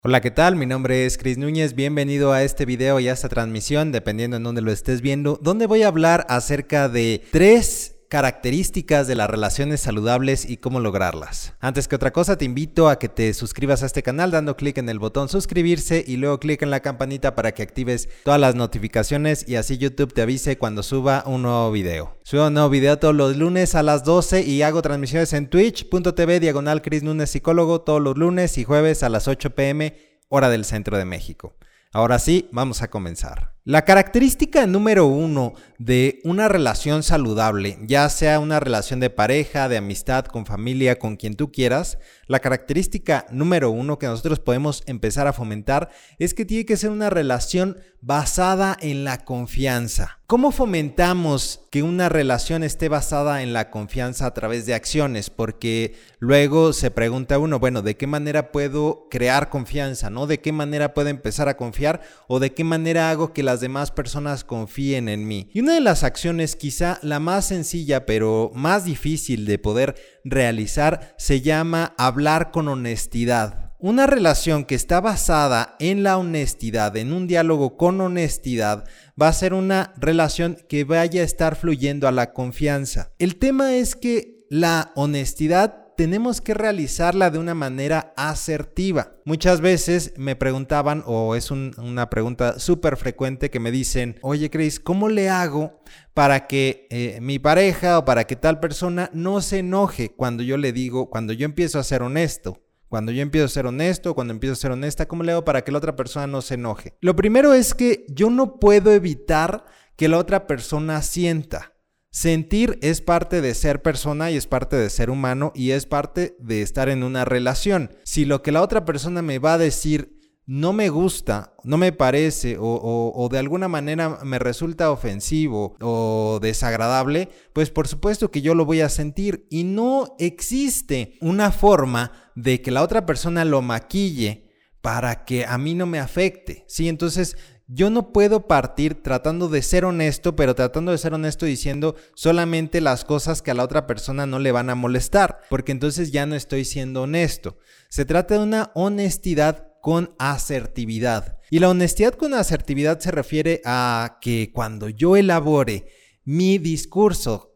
Hola, ¿qué tal? Mi nombre es Cris Núñez, bienvenido a este video y a esta transmisión, dependiendo en dónde lo estés viendo, donde voy a hablar acerca de 3 características de las relaciones saludables y cómo lograrlas. Antes que otra cosa, te invito a que te suscribas a este canal dando clic en el botón suscribirse y luego clic en la campanita para que actives todas las notificaciones y así YouTube te avise cuando suba un nuevo video. Subo un nuevo video todos los lunes a las 12 y hago transmisiones en twitch.tv/Cris Núñez Psicólogo todos los lunes y jueves a las 8 p.m. hora del centro de México. Ahora sí, vamos a comenzar. La característica número 1 de una relación saludable, ya sea una relación de pareja, de amistad, con familia, con quien tú quieras, la característica número 1 que nosotros podemos empezar a fomentar es que tiene que ser una relación basada en la confianza. ¿Cómo fomentamos que una relación esté basada en la confianza a través de acciones? Porque luego se pregunta uno, bueno, ¿de qué manera puedo crear confianza, no? ¿De qué manera puedo empezar a confiar o de qué manera hago que las demás personas confíen en mí? Y una de las acciones, quizá la más sencilla pero más difícil de poder realizar, se llama hablar con honestidad. Una relación que está basada en la honestidad, en un diálogo con honestidad, va a ser una relación que vaya a estar fluyendo a la confianza. El tema es que la honestidad tenemos que realizarla de una manera asertiva. Muchas veces me preguntaban, o es una pregunta súper frecuente que me dicen, oye Cris, ¿cómo le hago para que mi pareja o para que tal persona no se enoje cuando yo le digo, cuando yo empiezo a ser honesto? Cuando yo empiezo a ser honesto, cuando empiezo a ser honesta, ¿cómo le hago para que la otra persona no se enoje? Lo primero es que yo no puedo evitar que la otra persona sienta. Sentir es parte de ser persona y es parte de ser humano y es parte de estar en una relación. Si lo que la otra persona me va a decir no me gusta, no me parece o de alguna manera me resulta ofensivo o desagradable, pues por supuesto que yo lo voy a sentir y no existe una forma de que la otra persona lo maquille para que a mí no me afecte, ¿sí? Entonces yo no puedo partir tratando de ser honesto, pero tratando de ser honesto diciendo solamente las cosas que a la otra persona no le van a molestar, porque entonces ya no estoy siendo honesto. Se trata de una honestidad con asertividad. Y la honestidad con asertividad se refiere a que cuando yo elabore mi discurso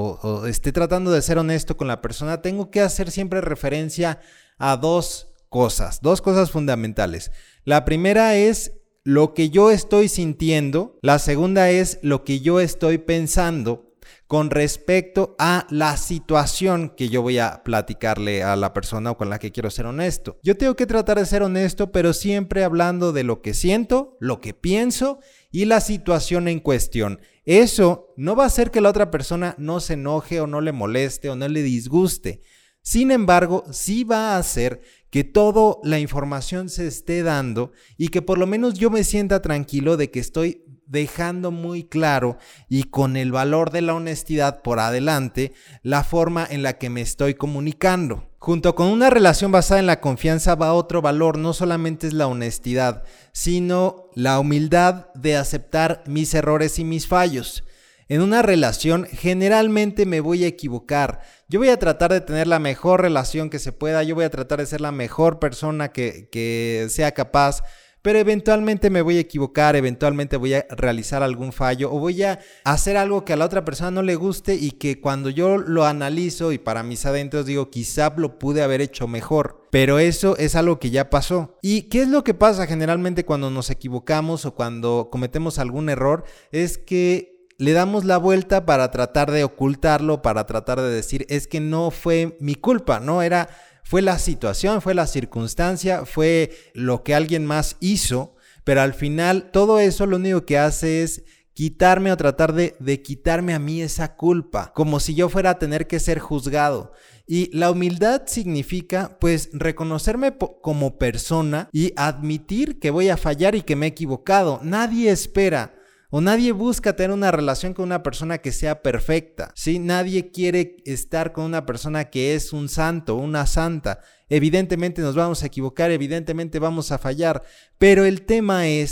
o esté tratando de ser honesto con la persona, tengo que hacer siempre referencia a dos cosas fundamentales. La primera es lo que yo estoy sintiendo, la segunda es lo que yo estoy pensando con respecto a la situación que yo voy a platicarle a la persona o con la que quiero ser honesto. Yo tengo que tratar de ser honesto, pero siempre hablando de lo que siento, lo que pienso y la situación en cuestión. Eso no va a hacer que la otra persona no se enoje o no le moleste o no le disguste. Sin embargo, sí va a hacer que toda la información se esté dando y que por lo menos yo me sienta tranquilo de que estoy dejando muy claro y con el valor de la honestidad por adelante la forma en la que me estoy comunicando. Junto con una relación basada en la confianza va otro valor, no solamente es la honestidad, sino la humildad de aceptar mis errores y mis fallos. En una relación generalmente me voy a equivocar. Yo voy a tratar de tener la mejor relación que se pueda, yo voy a tratar de ser la mejor persona que sea capaz, pero eventualmente me voy a equivocar, eventualmente voy a realizar algún fallo o voy a hacer algo que a la otra persona no le guste y que cuando yo lo analizo y para mis adentros digo, quizá lo pude haber hecho mejor. Pero eso es algo que ya pasó. ¿Y qué es lo que pasa generalmente cuando nos equivocamos o cuando cometemos algún error? Es que le damos la vuelta para tratar de ocultarlo, para tratar de decir, es que no fue mi culpa, fue la situación, fue la circunstancia, fue lo que alguien más hizo, pero al final todo eso lo único que hace es quitarme o tratar de quitarme a mí esa culpa, como si yo fuera a tener que ser juzgado. Y la humildad significa pues reconocerme como persona y admitir que voy a fallar y que me he equivocado. Nadie espera o nadie busca tener una relación con una persona que sea perfecta, ¿sí? Nadie quiere estar con una persona que es un santo, una santa. Evidentemente nos vamos a equivocar, evidentemente vamos a fallar, pero el tema es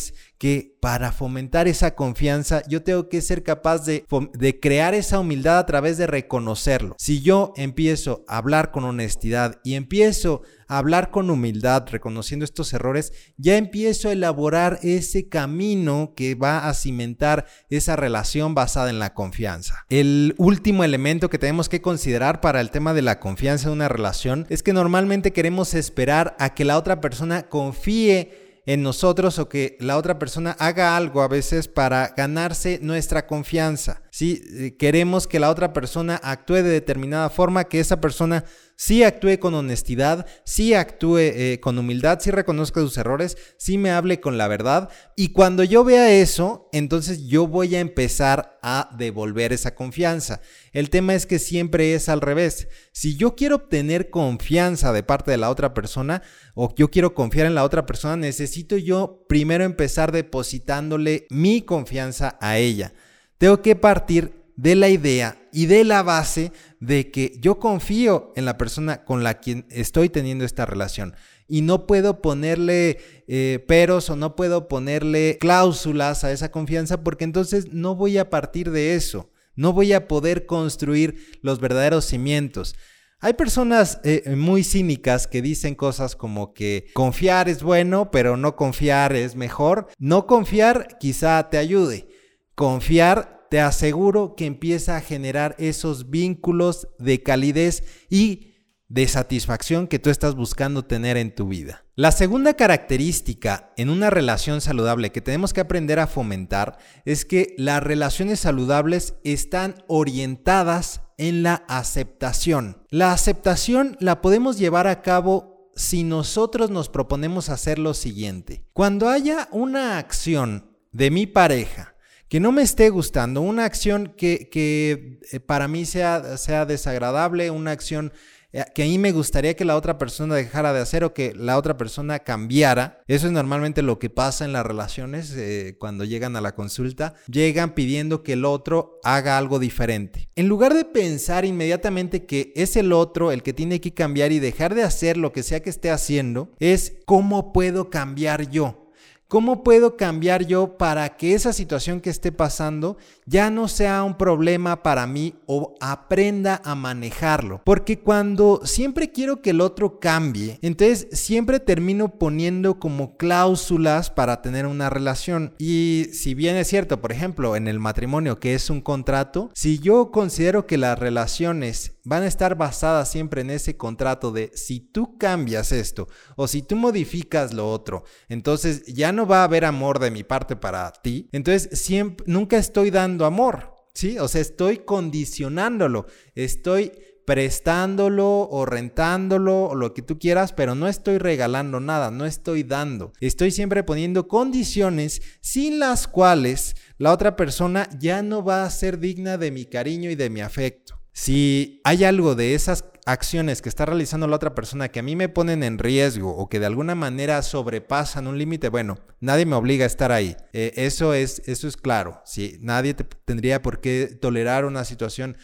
que para fomentar esa confianza yo tengo que ser capaz de crear esa humildad a través de reconocerlo. Si yo empiezo a hablar con honestidad y empiezo a hablar con humildad, reconociendo estos errores, ya empiezo a elaborar ese camino que va a cimentar esa relación basada en la confianza. El último elemento que tenemos que considerar para el tema de la confianza en una relación es que normalmente queremos esperar a que la otra persona confíe en nosotros o que la otra persona haga algo a veces para ganarse nuestra confianza. ¿Sí? Queremos que la otra persona actúe de determinada forma, que esa persona sí actúe con honestidad, sí actúe con humildad, sí reconozca sus errores, sí me hable con la verdad. Y cuando yo vea eso, entonces yo voy a empezar a devolver esa confianza. El tema es que siempre es al revés. Si yo quiero obtener confianza de parte de la otra persona o yo quiero confiar en la otra persona, necesito yo primero empezar depositándole mi confianza a ella. Tengo que partir de la idea y de la base de que yo confío en la persona con la quien estoy teniendo esta relación y no puedo ponerle peros o no puedo ponerle cláusulas a esa confianza, porque entonces no voy a partir de eso, no voy a poder construir los verdaderos cimientos. Hay personas muy cínicas que dicen cosas como que confiar es bueno, pero no confiar es mejor. No confiar quizá te ayude. Confiar, te aseguro que empieza a generar esos vínculos de calidez y de satisfacción que tú estás buscando tener en tu vida. La segunda característica en una relación saludable que tenemos que aprender a fomentar es que las relaciones saludables están orientadas en la aceptación. La aceptación la podemos llevar a cabo si nosotros nos proponemos hacer lo siguiente. Cuando haya una acción de mi pareja que no me esté gustando, una acción que para mí sea desagradable, una acción que a mí me gustaría que la otra persona dejara de hacer o que la otra persona cambiara. Eso es normalmente lo que pasa en las relaciones cuando llegan a la consulta. Llegan pidiendo que el otro haga algo diferente. En lugar de pensar inmediatamente que es el otro el que tiene que cambiar y dejar de hacer lo que sea que esté haciendo, es ¿cómo puedo cambiar yo? ¿Cómo puedo cambiar yo para que esa situación que esté pasando ya no sea un problema para mí o aprenda a manejarlo? Porque cuando siempre quiero que el otro cambie, entonces siempre termino poniendo como cláusulas para tener una relación. Y si bien es cierto, por ejemplo, en el matrimonio, que es un contrato, si yo considero que las relaciones van a estar basadas siempre en ese contrato de si tú cambias esto o si tú modificas lo otro, entonces ya no va a haber amor de mi parte para ti, entonces nunca estoy dando amor, ¿sí? O sea, estoy condicionándolo, estoy prestándolo o rentándolo o lo que tú quieras, pero no estoy regalando nada, no estoy dando. Estoy siempre poniendo condiciones sin las cuales la otra persona ya no va a ser digna de mi cariño y de mi afecto. Si hay algo de esas acciones que está realizando la otra persona que a mí me ponen en riesgo o que de alguna manera sobrepasan un límite, bueno, nadie me obliga a estar ahí. Eso es claro. Sí, nadie tendría por qué tolerar una situación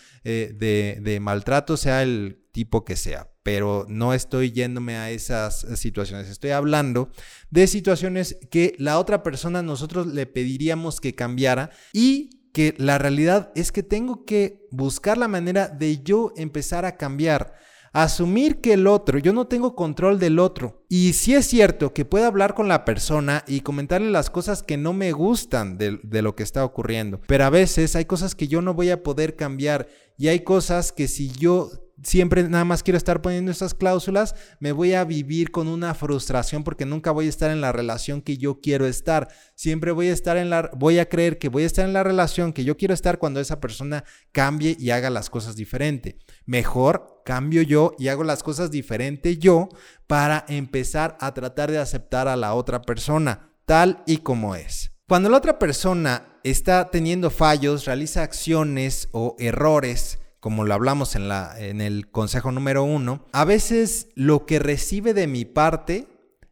de maltrato, sea el tipo que sea. Pero no estoy yéndome a esas situaciones. Estoy hablando de situaciones que la otra persona nosotros le pediríamos que cambiara y que la realidad es que tengo que buscar la manera de yo empezar a cambiar, asumir que el otro, yo no tengo control del otro. Y sí es cierto que puedo hablar con la persona y comentarle las cosas que no me gustan de lo que está ocurriendo, pero a veces hay cosas que yo no voy a poder cambiar y hay cosas que si yo siempre nada más quiero estar poniendo esas cláusulas, me voy a vivir con una frustración porque nunca voy a estar en la relación que yo quiero estar. Siempre voy a creer que voy a estar en la relación que yo quiero estar cuando esa persona cambie y haga las cosas diferente. Mejor cambio yo y hago las cosas diferente yo para empezar a tratar de aceptar a la otra persona tal y como es. Cuando la otra persona está teniendo fallos, realiza acciones o errores, como lo hablamos en el consejo número 1, a veces lo que recibe de mi parte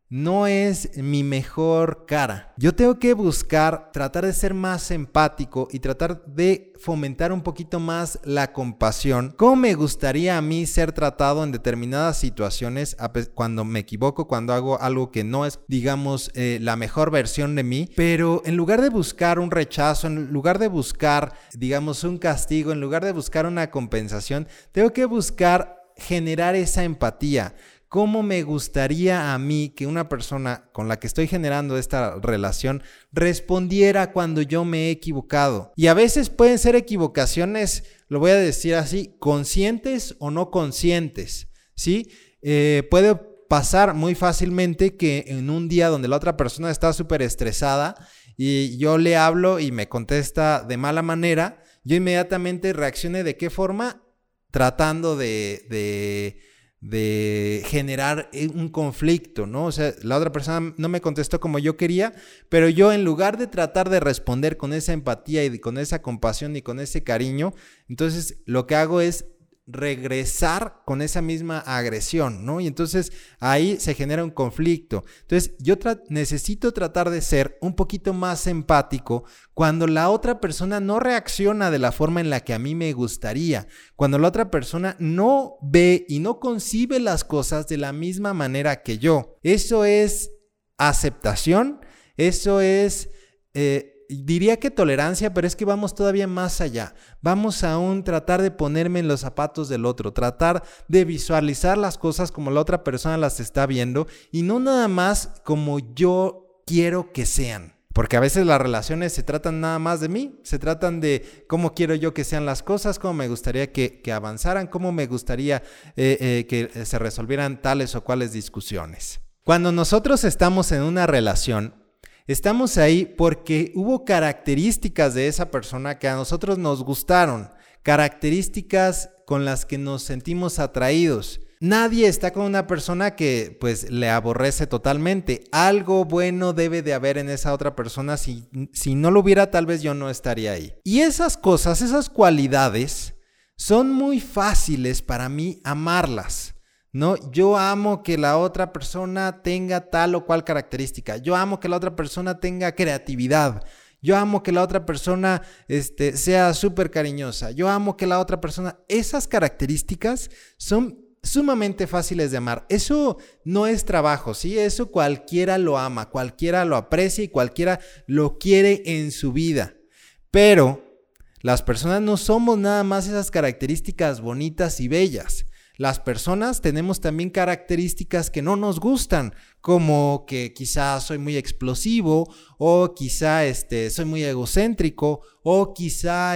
no es mi mejor cara. Yo tengo que buscar, tratar de ser más empático y tratar de fomentar un poquito más la compasión. ¿Cómo me gustaría a mí ser tratado en determinadas situaciones cuando me equivoco, cuando hago algo que no es, digamos, la mejor versión de mí? Pero en lugar de buscar un rechazo, en lugar de buscar, digamos, un castigo, en lugar de buscar una compensación, tengo que buscar generar esa empatía. ¿Cómo me gustaría a mí que una persona con la que estoy generando esta relación respondiera cuando yo me he equivocado? Y a veces pueden ser equivocaciones, lo voy a decir así, conscientes o no conscientes, ¿sí? Puede pasar muy fácilmente que en un día donde la otra persona está súper estresada y yo le hablo y me contesta de mala manera, yo inmediatamente reaccione ¿de qué forma? Tratando de generar un conflicto, ¿no? O sea, la otra persona no me contestó como yo quería, pero yo en lugar de tratar de responder con esa empatía y con esa compasión y con ese cariño, entonces lo que hago es regresar con esa misma agresión, ¿no? Y entonces ahí se genera un conflicto. Entonces yo necesito tratar de ser un poquito más empático cuando la otra persona no reacciona de la forma en la que a mí me gustaría, cuando la otra persona no ve y no concibe las cosas de la misma manera que yo. Eso es aceptación, eso es... diría que tolerancia, pero es que vamos todavía más allá. Vamos a tratar de ponerme en los zapatos del otro, tratar de visualizar las cosas como la otra persona las está viendo y no nada más como yo quiero que sean. Porque a veces las relaciones se tratan nada más de mí, se tratan de cómo quiero yo que sean las cosas, cómo me gustaría que avanzaran, cómo me gustaría que se resolvieran tales o cuales discusiones. Cuando nosotros estamos en una relación, estamos ahí porque hubo características de esa persona que a nosotros nos gustaron, características con las que nos sentimos atraídos. Nadie está con una persona que pues le aborrece totalmente. Algo bueno debe de haber en esa otra persona. Si no lo hubiera, tal vez yo no estaría ahí. Y esas cosas, esas cualidades, son muy fáciles para mí amarlas. No, yo amo que la otra persona tenga tal o cual característica. Yo amo que la otra persona tenga creatividad. Yo amo que la otra persona sea súper cariñosa. Yo amo que la otra persona... Esas características son sumamente fáciles de amar. Eso no es trabajo, ¿sí? Eso cualquiera lo ama, cualquiera lo aprecia y cualquiera lo quiere en su vida. Pero las personas no somos nada más esas características bonitas y bellas. Las personas tenemos también características que no nos gustan, como que quizá soy muy explosivo, o quizá soy muy egocéntrico, o quizá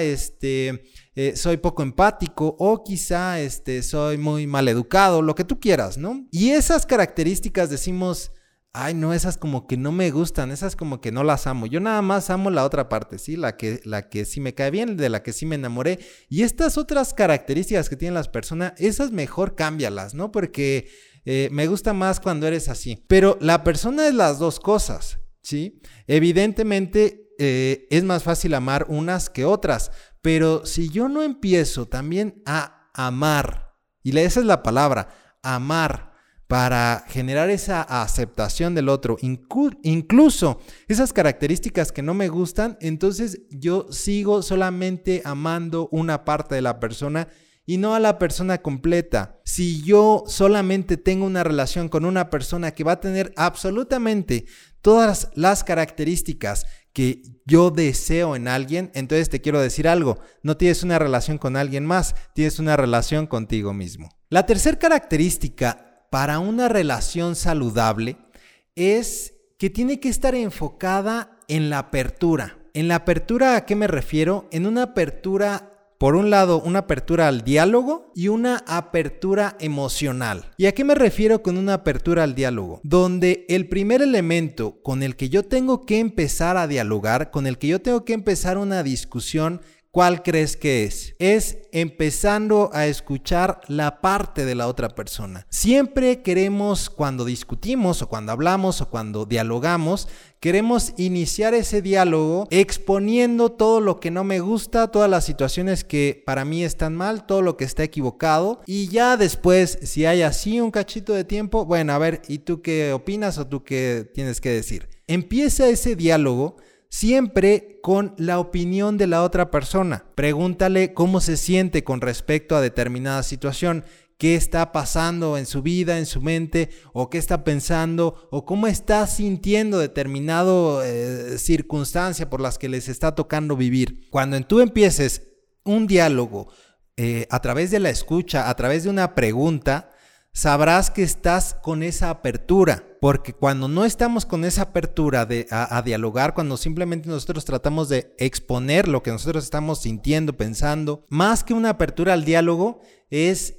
soy poco empático, o quizá soy muy maleducado, lo que tú quieras, ¿no? Y esas características decimos... Ay, no, esas como que no me gustan, esas como que no las amo. Yo nada más amo la otra parte, ¿sí? La que sí me cae bien, de la que sí me enamoré. Y estas otras características que tienen las personas, esas mejor cámbialas, ¿no? Porque me gusta más cuando eres así. Pero la persona es las dos cosas, ¿sí? Evidentemente es más fácil amar unas que otras. Pero si yo no empiezo también a amar, y esa es la palabra, amar, para generar esa aceptación del otro, incluso esas características que no me gustan, entonces yo sigo solamente amando una parte de la persona y no a la persona completa. Si yo solamente tengo una relación con una persona que va a tener absolutamente todas las características que yo deseo en alguien, entonces te quiero decir algo, no tienes una relación con alguien más, tienes una relación contigo mismo. La tercera característica para una relación saludable es que tiene que estar enfocada en la apertura. ¿En la apertura a qué me refiero? En una apertura, por un lado, una apertura al diálogo y una apertura emocional. ¿Y a qué me refiero con una apertura al diálogo? Donde el primer elemento con el que yo tengo que empezar a dialogar, con el que yo tengo que empezar una discusión ¿cuál crees que es? Es empezando a escuchar la parte de la otra persona. Siempre queremos, cuando discutimos o cuando hablamos o cuando dialogamos, queremos iniciar ese diálogo exponiendo todo lo que no me gusta, todas las situaciones que para mí están mal, todo lo que está equivocado, y ya después, si hay así un cachito de tiempo, bueno, a ver, ¿y tú qué opinas o tú qué tienes que decir? Empieza ese diálogo siempre con la opinión de la otra persona. Pregúntale cómo se siente con respecto a determinada situación, qué está pasando en su vida, en su mente, o qué está pensando, o cómo está sintiendo determinada circunstancia por las que les está tocando vivir. Cuando tú empieces un diálogo a través de la escucha, a través de una pregunta, sabrás que estás con esa apertura, porque cuando no estamos con esa apertura a dialogar, cuando simplemente nosotros tratamos de exponer lo que nosotros estamos sintiendo, pensando, más que una apertura al diálogo, es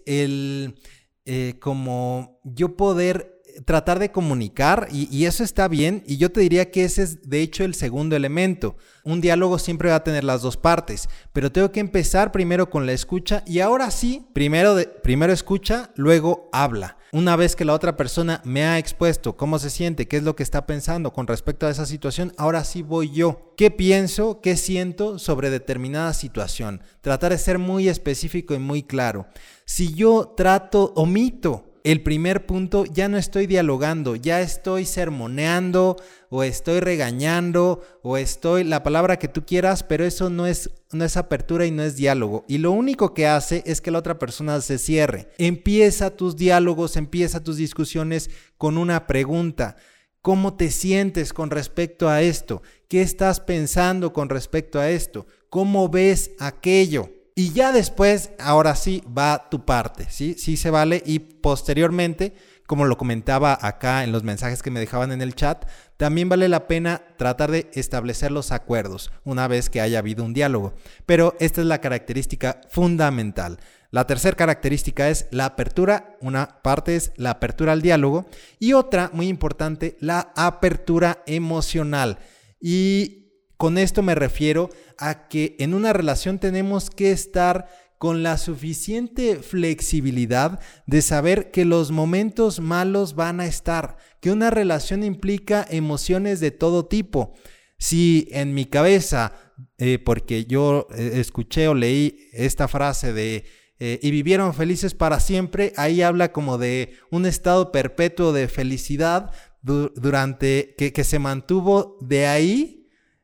como yo poder tratar de comunicar, y eso está bien, y yo te diría que ese es de hecho el segundo elemento. Un diálogo siempre va a tener las dos partes, pero tengo que empezar primero con la escucha, y ahora sí, primero escucha, luego habla. Una vez que la otra persona me ha expuesto cómo se siente, qué es lo que está pensando con respecto a esa situación, ahora sí voy yo. ¿Qué pienso, qué siento sobre determinada situación? Tratar de ser muy específico y muy claro. Si yo omito el primer punto, ya no estoy dialogando, ya estoy sermoneando o estoy regañando o estoy la palabra que tú quieras, pero eso no es apertura y no es diálogo. Y lo único que hace es que la otra persona se cierre. Empieza tus diálogos, empieza tus discusiones con una pregunta. ¿Cómo te sientes con respecto a esto? ¿Qué estás pensando con respecto a esto? ¿Cómo ves aquello? Y ya después, ahora sí, va tu parte, ¿sí? Sí se vale. Y posteriormente, como lo comentaba acá en los mensajes que me dejaban en el chat, también vale la pena tratar de establecer los acuerdos una vez que haya habido un diálogo. Pero esta es la característica fundamental. La tercera característica es la apertura. Una parte es la apertura al diálogo y otra, muy importante, la apertura emocional. Y con esto me refiero a que en una relación tenemos que estar con la suficiente flexibilidad de saber que los momentos malos van a estar, que una relación implica emociones de todo tipo. Si en mi cabeza, porque yo escuché o leí esta frase de y vivieron felices para siempre, ahí habla como de un estado perpetuo de felicidad durante que se mantuvo de ahí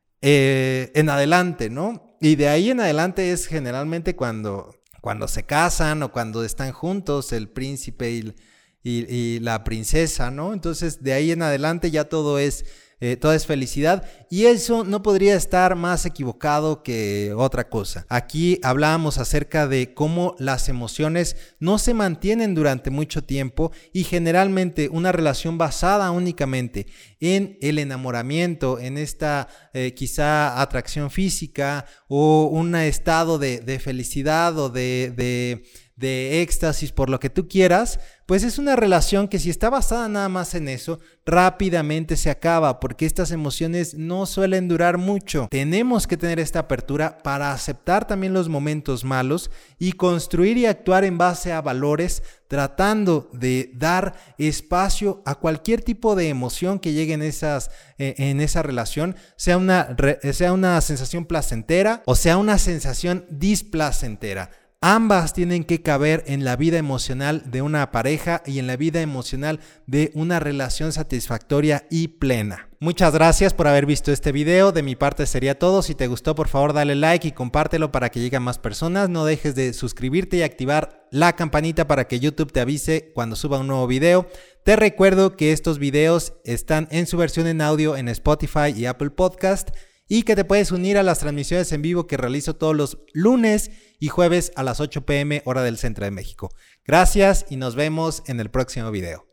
en adelante, ¿no? Y de ahí en adelante es generalmente cuando se casan o cuando están juntos el príncipe y la princesa, ¿no? Entonces de ahí en adelante ya todo es felicidad, y eso no podría estar más equivocado que otra cosa. Aquí hablábamos acerca de cómo las emociones no se mantienen durante mucho tiempo, y generalmente una relación basada únicamente en el enamoramiento, en esta quizá atracción física o un estado de felicidad o de éxtasis, por lo que tú quieras, pues es una relación que si está basada nada más en eso, rápidamente se acaba, porque estas emociones no suelen durar mucho. Tenemos que tener esta apertura para aceptar también los momentos malos y construir y actuar en base a valores, tratando de dar espacio a cualquier tipo de emoción que llegue en esa relación, sea una sensación placentera o sea una sensación displacentera. Ambas tienen que caber en la vida emocional de una pareja y en la vida emocional de una relación satisfactoria y plena. Muchas gracias por haber visto este video. De mi parte sería todo. Si te gustó, por favor dale like y compártelo para que lleguen más personas. No dejes de suscribirte y activar la campanita para que YouTube te avise cuando suba un nuevo video. Te recuerdo que estos videos están en su versión en audio en Spotify y Apple Podcast, y que te puedes unir a las transmisiones en vivo que realizo todos los lunes y jueves a las 8 p.m. hora del centro de México. Gracias y nos vemos en el próximo video.